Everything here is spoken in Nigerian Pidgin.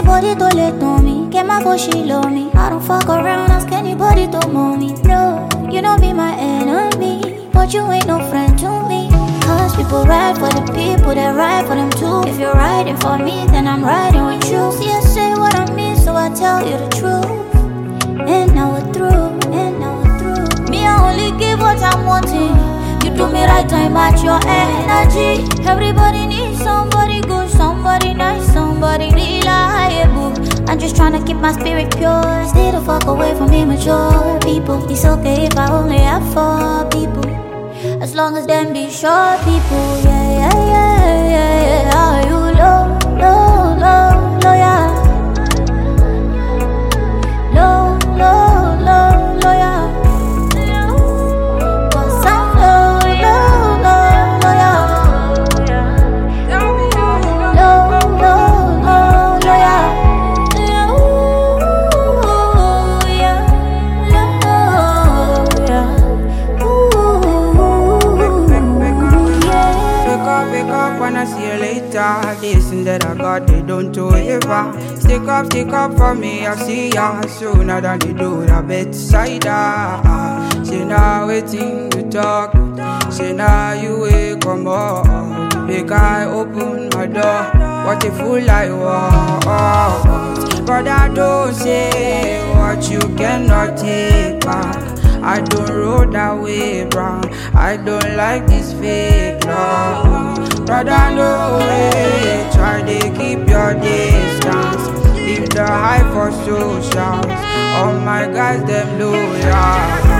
anybody to let on me. Get my for she love me. I don't fuck around, ask anybody to moan me. No, you don't be my enemy, but you ain't no friend to me. Cause people ride for the people that ride for them too. If you're riding for me, then I'm riding with you. See, I say what I mean, so I tell you the truth. And now we're through, and now we're through. Me, I only give what I'm wanting. You do me right, I match your energy. Everybody needs somebody good, somebody nice, somebody reliable. I'm just tryna keep my spirit pure. Stay the fuck away from immature people. It's okay if I only have 4 people, as long as them be sure people. Yeah, yeah, yeah, yeah, yeah. Are you low, low, low, low, yeah? Low, low, low, low, yeah. Cause I'm low, low, low, low, yeah. Low, low, low, low, yeah. Wake up, wanna see you later. This thing that I got, they don't do ever. Stick up for me, I see ya sooner than they do the bedside. Say now waiting to talk. Say now you wake come up. Make I open my door. What a fool I was. Brother, don't say what you cannot take back. I don't roll that way, bro. I don't like this fake love. Brother, no way. Try to keep your distance. Leave the hype for socials. All my guys, them loyal.